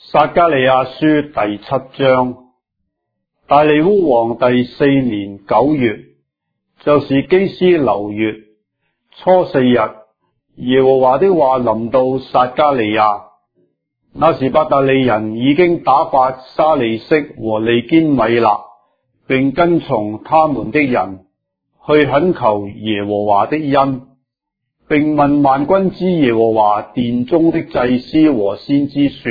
撒迦利亞書第7章。大利烏王第4年9月，就是基斯流月初4日，耶和華的話臨到撒迦利亞。那時伯特利人已經打發沙利色和利堅米勒，並跟從他們的人去懇求耶和華的恩，並問萬軍之耶和華殿中的祭司和先知說，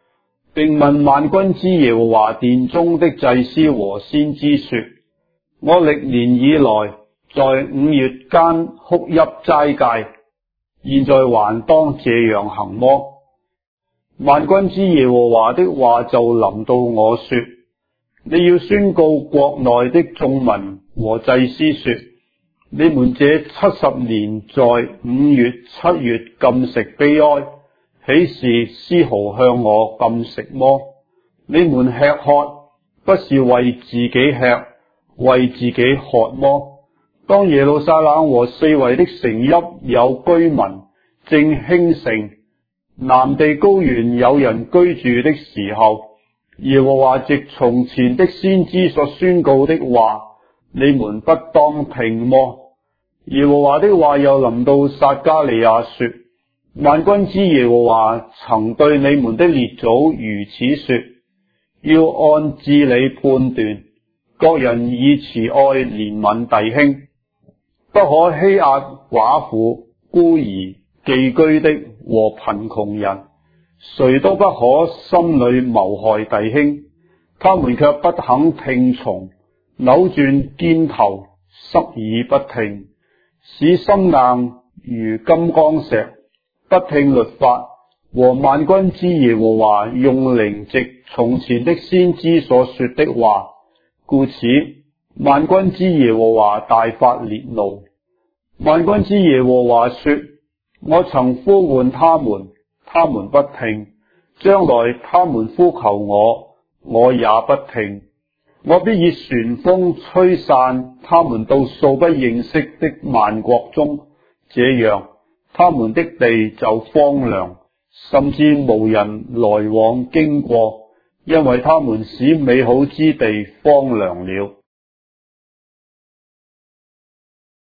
我歷年以來在5月間哭泣齋戒，現在還當這樣行麼？萬軍之耶和華的話就臨到我說，你要宣告國內的眾民和祭司說，你們這70年在5月7月禁食悲哀，豈是絲毫向我禁食麼？你們吃喝不是為自己吃，為自己喝麼？當耶路撒冷和四圍的城邑有居民，正興盛，南地高原有人居住的時候，耶和華藉從前的先知所宣告的話，你們不當聽麼？耶和華的話又臨到撒迦利亞說，萬軍之耶和華曾對你們的列祖如此說，要按治理判斷，各人以慈愛憐憫弟兄，不可欺壓寡婦、孤兒、寄居的和貧窮人，誰都不可心裏謀害弟兄。他們卻不肯聽從，扭轉肩頭，側耳不聽，使心硬如金剛石，不聽律法和萬軍之耶和華用靈藉從前的先知所說的話。故此，萬軍之耶和華大發烈怒。萬軍之耶和華說，我曾呼喚他們，他們不聽；將來他們呼求我，我也不聽。我必以旋風吹散他們到素不認識的萬國中，這樣他們的地就荒涼，甚至無人來往經過，因為他們使美好之地荒涼了。